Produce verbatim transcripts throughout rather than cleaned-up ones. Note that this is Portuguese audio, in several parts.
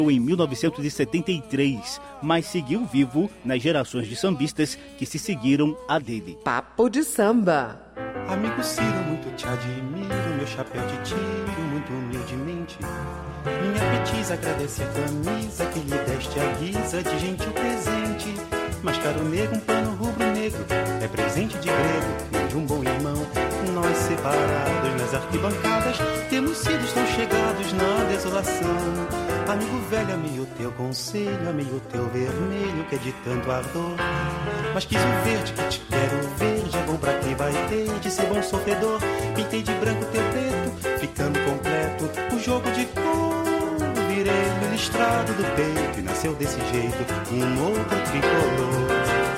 em mil novecentos e setenta e três, mas seguiu vivo nas gerações de sambistas que se seguiram a dele. Papo de samba. Amigo Ciro, muito te admiro, meu chapéu te tiro, muito humildemente. Minha petiza agradece a camisa que lhe deste a guisa de gentil presente. Mas caro nego, um pano rubro-negro é presente de grego, de um bom irmão. Nós separados nas arquibancadas temos sido tão chegados na desolação. Amigo velho, amei o teu conselho, amei o teu vermelho que é de tanto ardor. Mas quis o verde que te quero, verde é bom pra quem vai ter de ser bom sofredor. Pintei de branco teu preto, ficando completo o jogo de cor. Virei no listrado do peito e nasceu desse jeito um outro tricolor.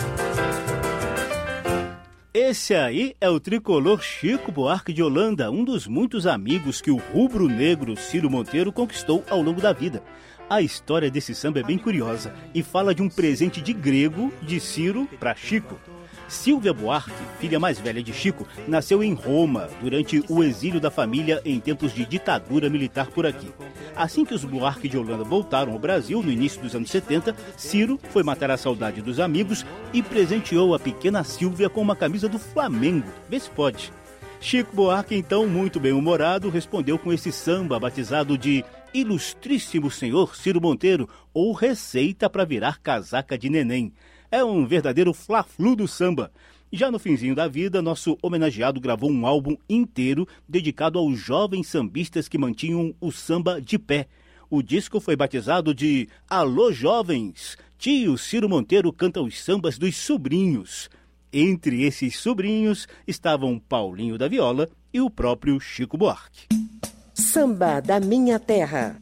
Esse aí é o tricolor Chico Buarque de Holanda, um dos muitos amigos que o rubro-negro Ciro Monteiro conquistou ao longo da vida. A história desse samba é bem curiosa e fala de um presente de grego de Ciro para Chico. Silvia Buarque, filha mais velha de Chico, nasceu em Roma durante o exílio da família em tempos de ditadura militar por aqui. Assim que os Buarque de Holanda voltaram ao Brasil no início dos anos setenta, Ciro foi matar a saudade dos amigos e presenteou a pequena Silvia com uma camisa do Flamengo. Vê se pode. Chico Buarque, então, muito bem-humorado, respondeu com esse samba batizado de Ilustríssimo Senhor Ciro Monteiro, ou Receita para Virar Casaca de Neném. É um verdadeiro fla-flu do samba. Já no finzinho da vida, nosso homenageado gravou um álbum inteiro dedicado aos jovens sambistas que mantinham o samba de pé. O disco foi batizado de Alô Jovens, tio Ciro Monteiro canta os sambas dos sobrinhos. Entre esses sobrinhos estavam Paulinho da Viola e o próprio Chico Buarque. Samba da Minha Terra.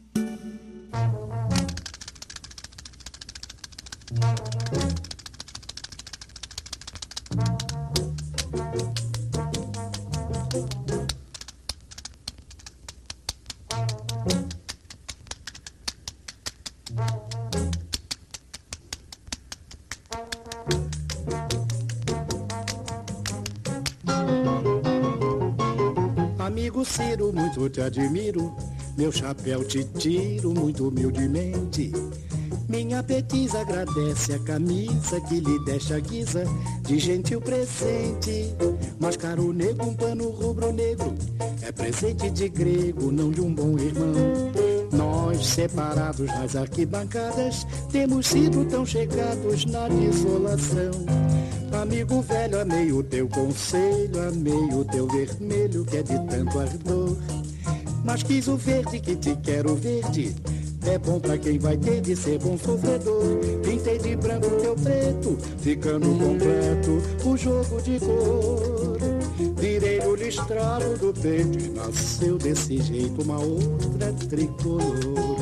Amigo Ciro, muito te admiro, meu chapéu te tiro muito humildemente. Minha petiza agradece a camisa que lhe deste a guisa de gentil presente. Mas caro nego, um pano rubro-negro é presente de grego, não de um bom irmão. Nós, separados nas arquibancadas, temos sido tão chegados na desolação. Amigo velho, amei o teu conselho, amei o teu vermelho que é de tanto ardor. Mas quis o verde que te quero verde, é bom pra quem vai ter de ser bom sofredor. Pintei de branco teu preto, ficando completo o jogo de cor. Virei no listrado do peito e nasceu desse jeito uma outra tricolor.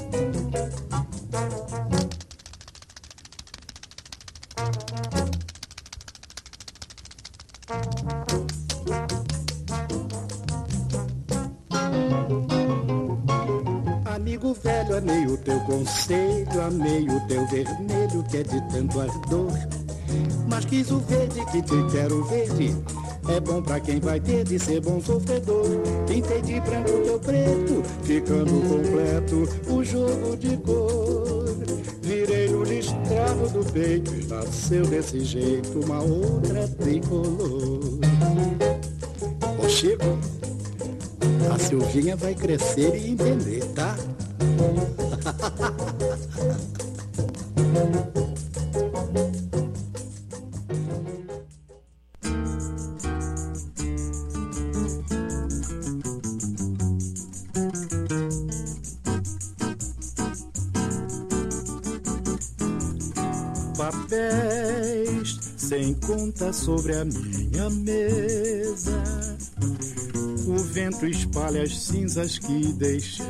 Amigo velho, amei o teu conselho, amei o teu vermelho que é de tanto ardor. Mas quis o verde que te quero verde, é bom pra quem vai ter de ser bom sofredor. Pintei de branco teu preto, ficando completo o jogo de cor. Virei no listrado do peito e nasceu desse jeito uma outra tricolor. Ô Chico, a Silvinha vai crescer e entender, tá? Papéis sem conta sobre a minha mesa, o vento espalha as cinzas que deixei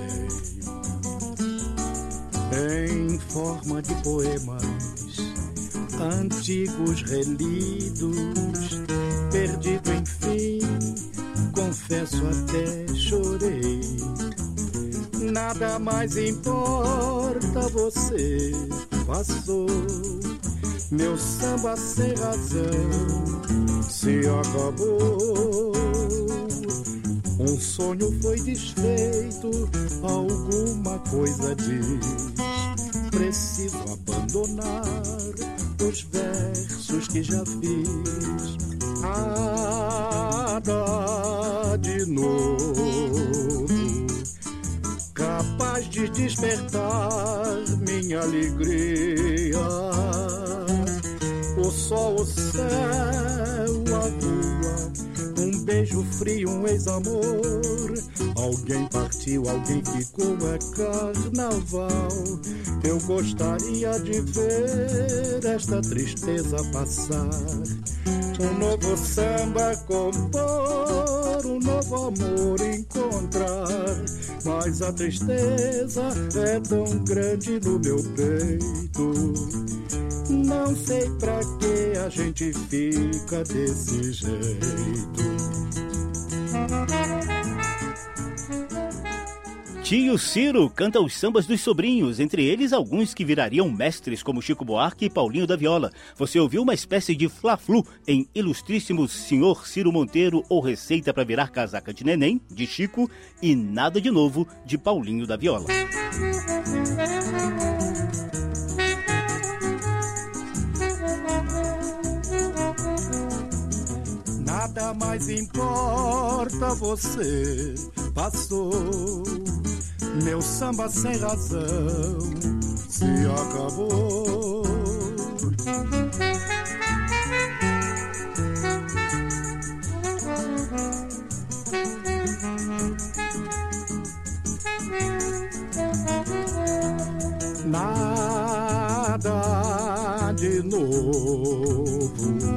em forma de poemas antigos relidos. Perdido enfim, confesso até chorei. Nada mais importa, você passou. Meu samba sem razão se acabou. Um sonho foi desfeito, alguma coisa diz. abandonar os versos que já fiz. Nada de novo capaz de despertar minha alegria. O sol, o céu, a lua, um beijo frio, um ex-amor. Alguém partiu, alguém ficou, é carnaval. Eu gostaria de ver esta tristeza passar. Um novo samba compor, um novo amor encontrar. Mas a tristeza é tão grande no meu peito. Não sei pra que a gente fica desse jeito. Tio Ciro canta os sambas dos sobrinhos, entre eles alguns que virariam mestres como Chico Buarque e Paulinho da Viola. Você ouviu uma espécie de fla-flu em Ilustríssimo Senhor Ciro Monteiro ou Receita para Virar Casaca de Neném, de Chico, e Nada de Novo, de Paulinho da Viola. Nada mais importa, você passou. Meu samba sem razão se acabou. Nada de novo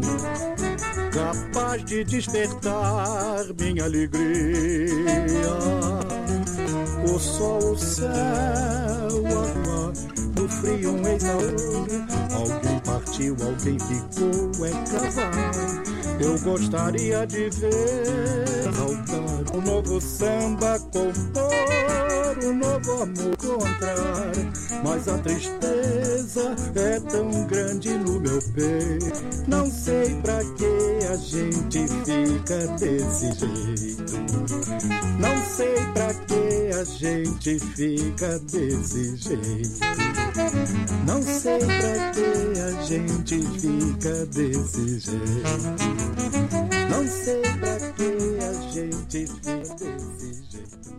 capaz de despertar minha alegria. O sol, o céu, a mar, o frio, um ex-amor. Alguém partiu, alguém ficou, é cavalo. Eu gostaria de ver voltar um novo samba compor, um novo amor encontrar. Mas a tristeza é tão grande no meu peito. Não sei pra que a gente fica desse jeito. Não sei pra que a gente fica desse jeito. Não sei pra que a gente fica desse jeito. Não sei pra que a gente fica desse jeito.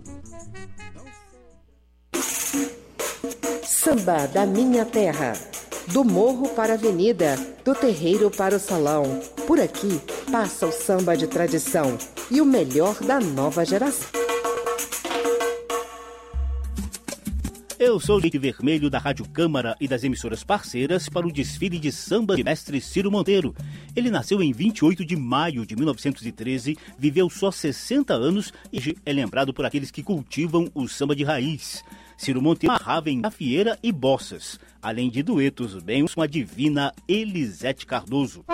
Samba da Minha Terra. Do morro para a avenida, do terreiro para o salão. Por aqui passa o samba de tradição e o melhor da nova geração. Eu sou o Leite Vermelho da Rádio Câmara e das emissoras parceiras para o desfile de samba de mestre Ciro Monteiro. Ele nasceu em vinte e oito de maio de mil novecentos e treze, viveu só sessenta anos e é lembrado por aqueles que cultivam o samba de raiz. Ciro Monteiro amarrava em gafieira e bossas, além de duetos bem com a divina Elisete Cardoso.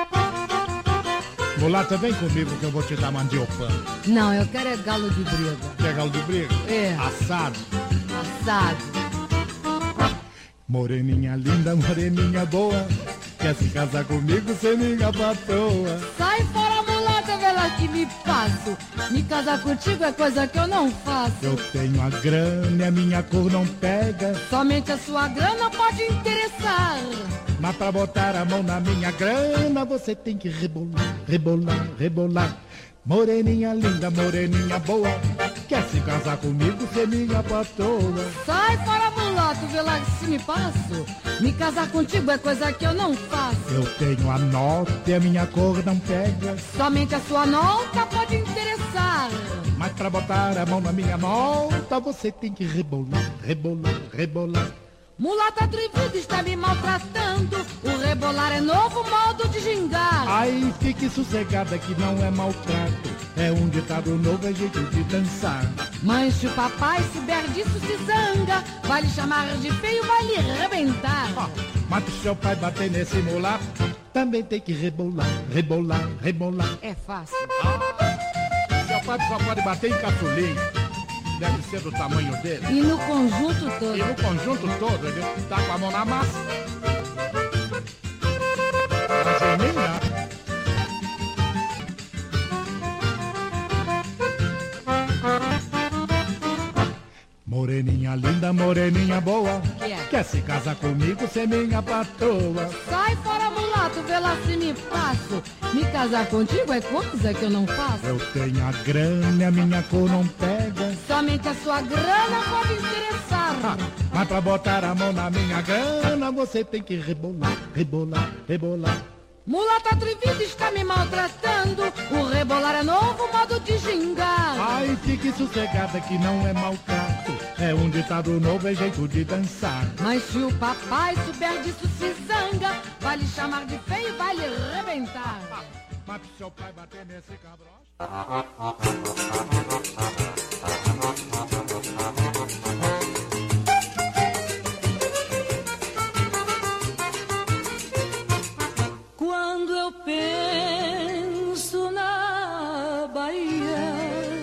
Mulata, vem comigo que eu vou te dar mandioca. Não, eu quero é galo de briga. Quer galo de briga? É. Assado. Assado. Moreninha linda, moreninha boa, quer se casar comigo, ser minha patroa. Sai fora, mulata, vela que me passo. Me casar contigo é coisa que eu não faço. Eu tenho a grana e a minha cor não pega. Somente a sua grana pode interessar. Mas pra botar a mão na minha grana, você tem que rebolar, rebolar, rebolar. Moreninha linda, moreninha boa, quer se casar comigo, ser minha patroa. Sai fora, mulato, vê lá que se me passo. Me casar contigo é coisa que eu não faço. Eu tenho a nota e a minha cor não pega. Somente a sua nota pode interessar. Mas pra botar a mão na minha nota, você tem que rebolar, rebolar, rebolar. Mulata atrevida está me maltratando. O rebolar é novo modo de gingar. Aí fique sossegada que não é maltrato. É um ditado novo, é jeito de dançar. Mas se o papai souber disso se zanga. Vai lhe chamar de feio, vai lhe arrebentar. Ah, mas se seu pai bater nesse mulato, também tem que rebolar, rebolar, rebolar. É fácil. Ah, seu pai só pode bater em caçulinha. Deve ser do tamanho dele. E no conjunto todo. E no conjunto todo, ele tá com a mão na massa. Angelina. Moreninha linda, moreninha boa, que é? Quer se casar comigo, ser minha patroa. Sai fora, mulato, vê lá se me passo. Me casar contigo é coisa que eu não faço. Eu tenho a grana, a minha cor não pega. Somente a sua grana pode interessar. Ah, mas pra botar a mão na minha grana, você tem que rebolar, rebolar, rebolar. Mulato atrevido está me maltratando. O rebolar é novo modo de gingar. Ai, fique sossegada que não é maltrato. É um ditado novo, é jeito de dançar. Mas se o papai souber disso se zanga. Vai lhe chamar de feio e vai lhe arrebentar. Ah, mas se seu pai bater nesse cabroche... Quando eu penso na Bahia,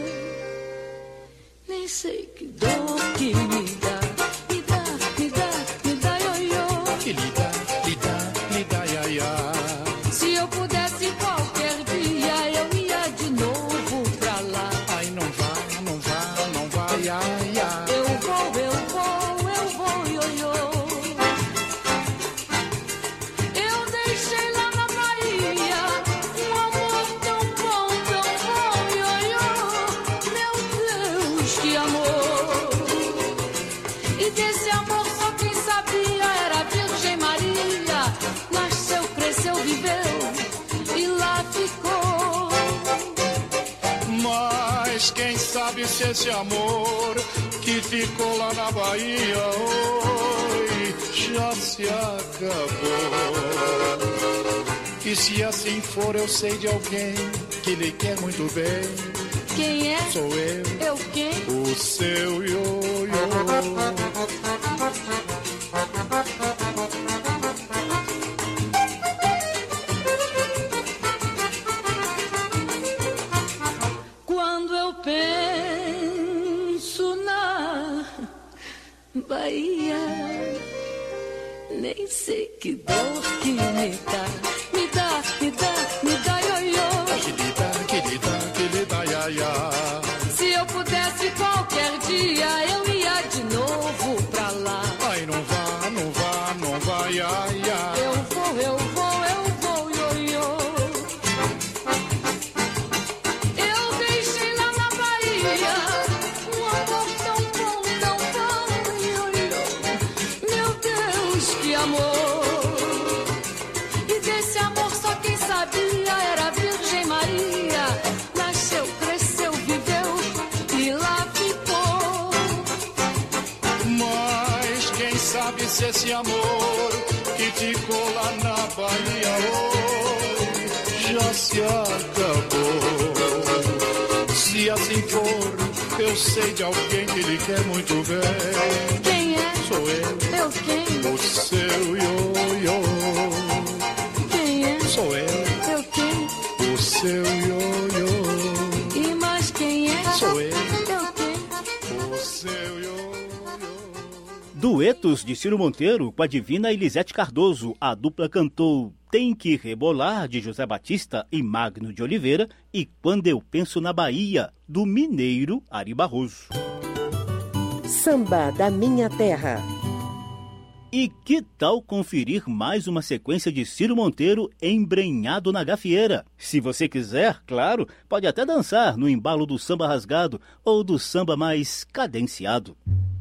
nem sei que dor que me dá, me dá, me dá, me dá ioiô. Que lhe dá, lhe dá, lhe dá iaiá. Se eu pudesse qualquer dia, eu ia de novo pra lá. Ai, não vá, não vá, não vá, iaiá. Eu vou, eu vou, eu vou, ioiô. Eu deixei lá na Bahia um amor tão bom, tão bom, ioiô. Meu Deus, que amor! E desse amor só quem sabia era a Virgem Maria. Nasceu, cresceu, viveu e lá ficou. Mas quem sabe se esse amor que ficou lá na Bahia, oi, já se acabou. E se assim for, eu sei de alguém que lhe quer muito bem. Quem é? Sou eu, Eu quem? o seu ioiô. Quando eu penso na Bahia, nem sei que dor que me dá, me dá, me dá, me dá ioiô. Que lhe dá, que lhe dá, que lhe dá iaiá. Se eu pudesse qualquer dia, eu ia de novo pra lá. Ai, não vá, não vá, não vá, iaiá. Eu vou, eu vou, eu vou, ioiô. Eu deixei lá na Bahia um amor tão bom, tão bom, ioiô. Meu Deus, que amor! E desse amor só quem sabia era a Virgem Maria. Nasceu, cresceu, viveu e lá ficou. Mas quem sabe se esse amor que ficou lá na Bahia hoje já se acabou. Se assim for, eu sei de alguém que lhe quer muito bem. Quem é? Sou eu, Eu quem? o seu ioiô. Quem é? Sou eu, Eu quem? o seu ioiô. E mais quem é? Sou eu, Eu quem? o seu ioiô. Duetos de Ciro Monteiro com a divina Elisete Cardoso. A dupla cantou Tem Que Rebolar, de José Batista e Magno de Oliveira, e Quando Eu Penso na Bahia, do mineiro Ari Barroso. Samba da Minha Terra. E que tal conferir mais uma sequência de Ciro Monteiro embrenhado na gafieira? Se você quiser, claro, pode até dançar no embalo do samba rasgado ou do samba mais cadenciado.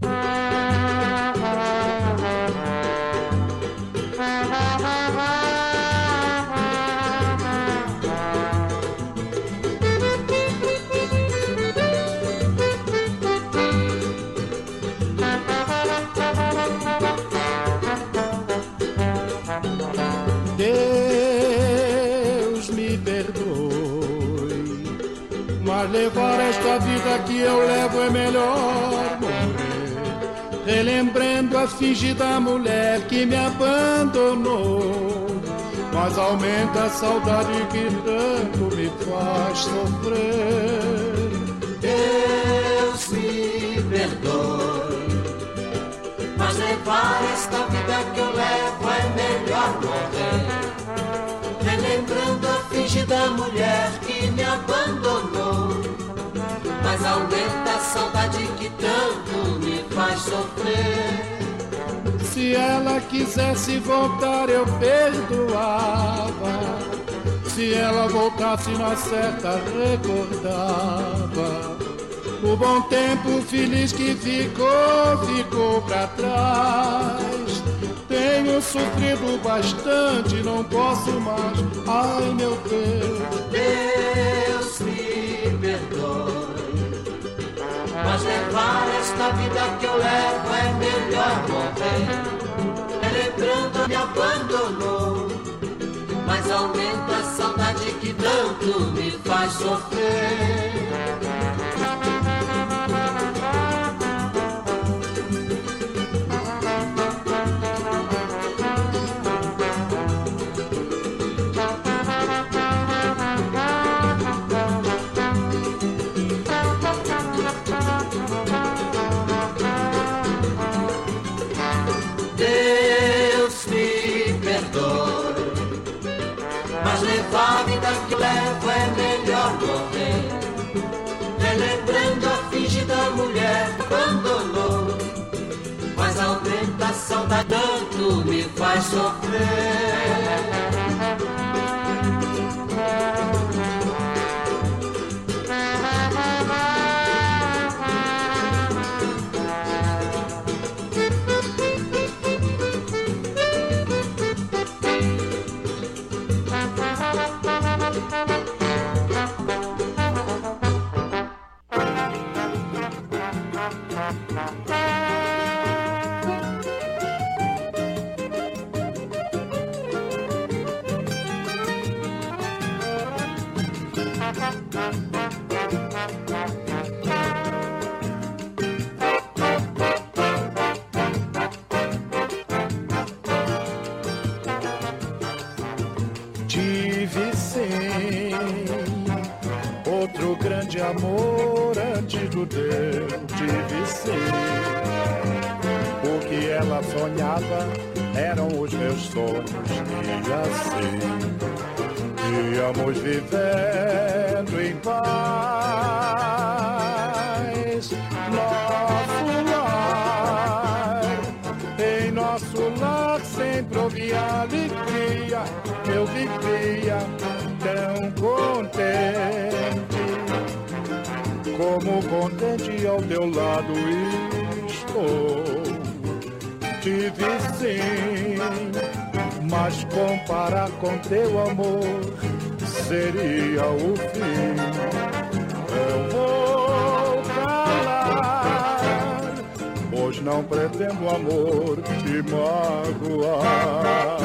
Deus me perdoe, mas levar esta vida que eu levo é melhor morrer, relembrando a fingida mulher que me abandonou. Mas aumenta a saudade que tanto me faz sofrer. Deus me perdoe, mas levar esta vida que eu levo é melhor morrer, relembrando a fingida mulher que me abandonou. Mas aumenta a saudade que tanto me faz sofrer. Se ela quisesse voltar eu perdoava, se ela voltasse na certa recordava. O bom tempo feliz que ficou, ficou pra trás. Tenho sofrido bastante, não posso mais. Ai meu Deus, Deus me perdoe, mas levar esta vida que eu levo é melhor morrer. Lembrando me abandonou, mas aumenta a saudade que tanto me faz sofrer. A vida que levo é melhor morrer. Relembrando a fingida mulher que abandonou, mas aumenta a saudade, tanto me faz sofrer. tive sim outro grande amor antes do teu, tive sim. O que ela sonhava eram os meus sonhos, e assim íamos vivendo em paz. Nosso lar, em nosso lar sempre havia alegria. Eu vivia tão contente, como contente ao teu lado estou. Tive sim, mas comparar com teu amor seria o fim. Eu vou calar, pois não pretendo, amor, te magoar.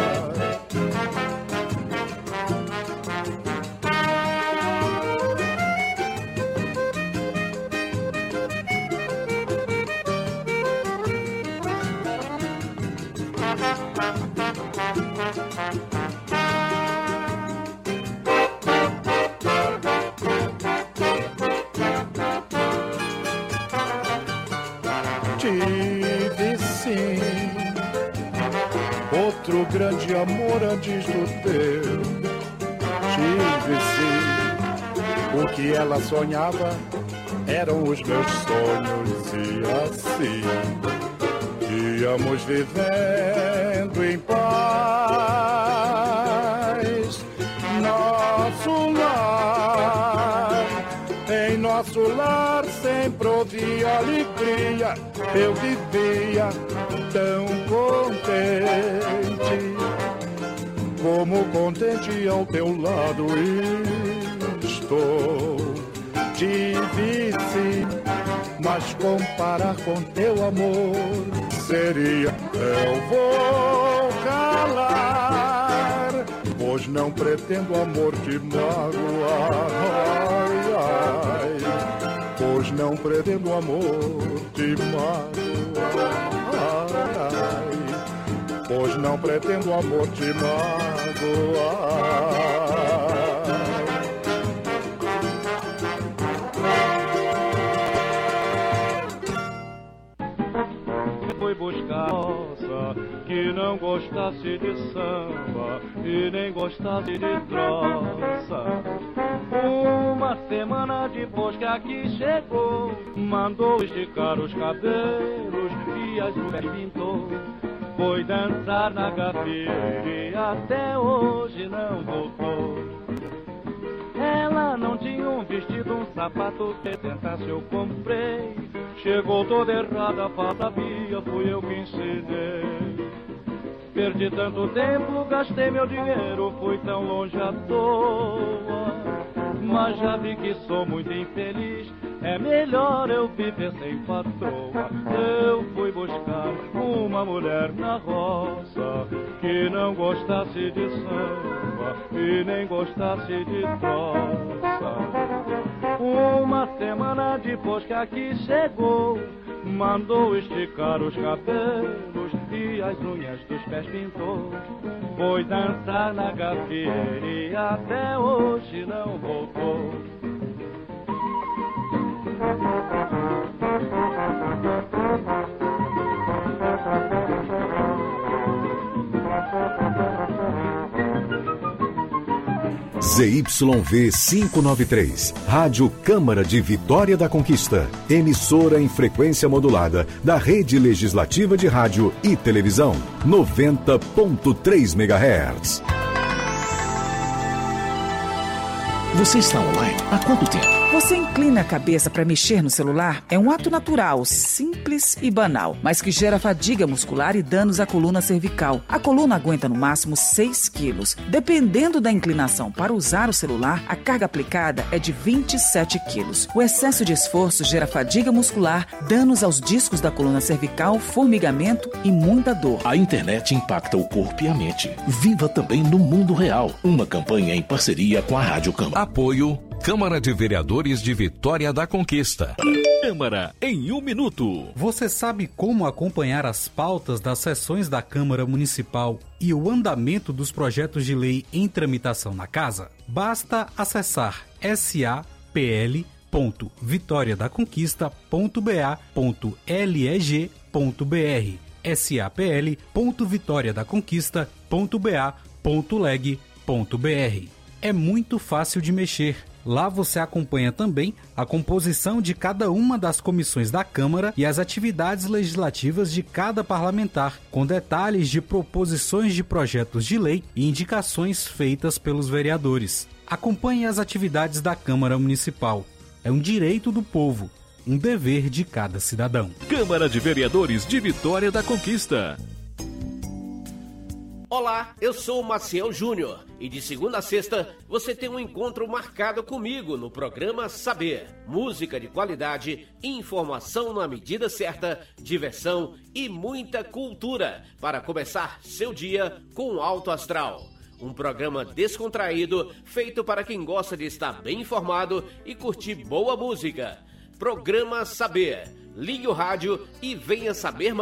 Tive sim outro grande amor antes do teu. Tive sim, o que ela sonhava eram os meus sonhos, e assim íamos vivendo em paz. Nosso lar, em nosso lar sempre havia alegria. Eu vivia tão contente, como contente ao teu lado estou. Tive sim, mas comparar com teu amor seria. Eu vou calar, pois não pretendo, amor, te magoar. Ai, ai, pois não pretendo, amor, te magoar. Ai, ai, pois não pretendo, amor, te magoar. Foi buscar roça que não gostasse de samba e nem gostasse de troça. Uma semana depois que aqui chegou, mandou esticar os cabelos e as nuvens pintou. Foi dançar na gafieira e até hoje não voltou. Ela não tinha um vestido, um sapato que tentasse eu comprei. Chegou toda errada, pá, sabia, fui eu que ensinei. Perdi tanto tempo, gastei meu dinheiro, fui tão longe à toa. Mas já vi que sou muito infeliz, é melhor eu viver sem patroa. Eu fui buscar uma mulher na roça que não gostasse de samba e nem gostasse de troça. Uma semana depois que aqui chegou, mandou esticar os cabelos e as unhas dos pés pintou. Foi dançar na gafieira e até hoje não voltou. Z Y V quinhentos e noventa e três, Rádio Câmara de Vitória da Conquista, emissora em frequência modulada da Rede Legislativa de Rádio e Televisão, noventa ponto três megahertz. Você está online há quanto tempo? Você inclina a cabeça para mexer no celular? É um ato natural, simples e banal, mas que gera fadiga muscular e danos à coluna cervical. A coluna aguenta no máximo seis quilos. Dependendo da inclinação para usar o celular, a carga aplicada é de vinte e sete quilos. O excesso de esforço gera fadiga muscular, danos aos discos da coluna cervical, formigamento e muita dor. A internet impacta o corpo e a mente. Viva também no mundo real. Uma campanha em parceria com a Rádio Câmara. Apoio Câmara de Vereadores de Vitória da Conquista. Câmara em um minuto. Você sabe como acompanhar as pautas das sessões da Câmara Municipal e o andamento dos projetos de lei em tramitação na Casa? Basta acessar s a p l ponto vitória da conquista ponto b a ponto leg ponto b r s a p l ponto vitória da conquista ponto b a ponto leg ponto b r. É muito fácil de mexer. Lá você acompanha também a composição de cada uma das comissões da Câmara e as atividades legislativas de cada parlamentar, com detalhes de proposições de projetos de lei e indicações feitas pelos vereadores. Acompanhe as atividades da Câmara Municipal. É um direito do povo, um dever de cada cidadão. Câmara de Vereadores de Vitória da Conquista. Olá, eu sou o Maciel Júnior e de segunda a sexta você tem um encontro marcado comigo no programa Saber. Música de qualidade, informação na medida certa, diversão e muita cultura para começar seu dia com alto astral. Um programa descontraído feito para quem gosta de estar bem informado e curtir boa música. Programa Saber. Ligue o rádio e venha saber mais.